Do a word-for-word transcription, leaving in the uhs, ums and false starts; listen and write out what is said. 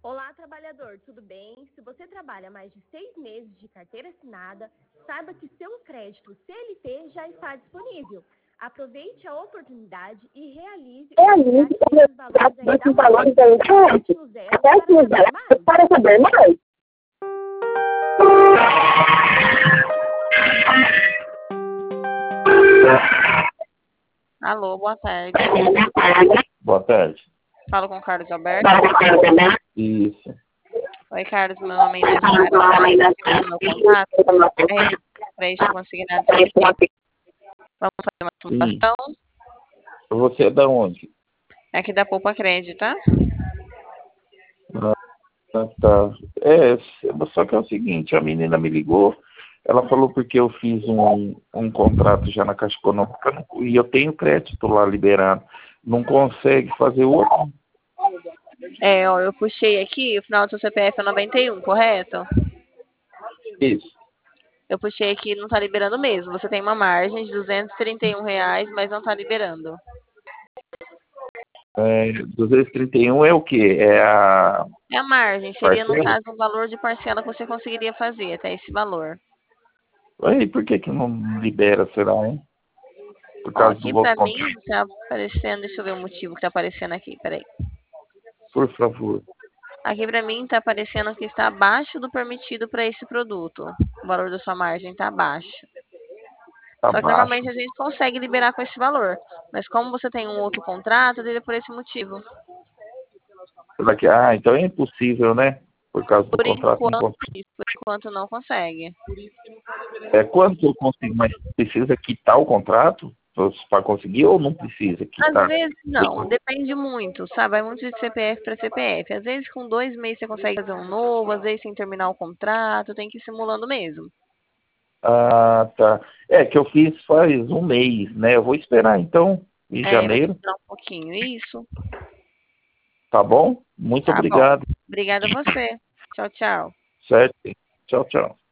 Olá, trabalhador, tudo bem? Se você trabalha mais de seis meses de carteira assinada, saiba que seu crédito C L T já está disponível. Aproveite a oportunidade e realize Realize os valores aí da Acesse o zero Acesse o zero para saber mais. Alô, boa tarde. Boa tarde. Falo com o Carlos Alberto. Isso. Oi, Carlos, meu nome é Inês Mara. Meu contato é crédito consignado C L T. Vamos fazer uma simulação? Você é da onde? É aqui da Poupa Crédito, tá? Ah, tá. É, só que é o seguinte, a menina me ligou, ela falou porque eu fiz um, um contrato já na Caixa Econômica e eu tenho crédito lá liberado. Não consegue fazer outro? É, ó, eu puxei aqui, o final do seu C P F é noventa e um, correto? Isso. Eu puxei aqui e não tá liberando mesmo. Você tem uma margem de duzentos e trinta e um reais, mas não tá liberando. É, duzentos e trinta e um é o quê? É a... É a margem, seria no Parcela? caso um valor de parcela que você conseguiria fazer, até esse valor. E por que que não libera, será, hein? Por Ó, causa do aqui outro pra mim contrato. tá aparecendo, deixa eu ver o motivo que tá aparecendo aqui, peraí. Por favor. Aqui pra mim tá aparecendo que está abaixo do permitido para esse produto. O valor da sua margem tá abaixo. Só que Abaixo. normalmente a gente consegue liberar com esse valor. Mas como você tem um outro contrato, dele é por esse motivo. Daqui, ah, então é impossível, né? Por causa do Por contrato não enquanto, consegue. isso, por enquanto não consegue. É quanto eu consigo, mas precisa quitar o contrato para conseguir ou não precisa Às quitar? vezes não, depende muito, sabe? Vai muito de C P F para C P F. Às vezes com dois meses você consegue fazer um novo, às vezes sem terminar o contrato, tem que ir simulando mesmo. Ah, tá. É que eu fiz faz um mês, né? Eu vou esperar então, em É, vai janeiro. esperar um pouquinho. Isso, Tá bom? Muito tá bom. obrigado. Obrigada a você. Tchau, tchau. Certo? Tchau, tchau.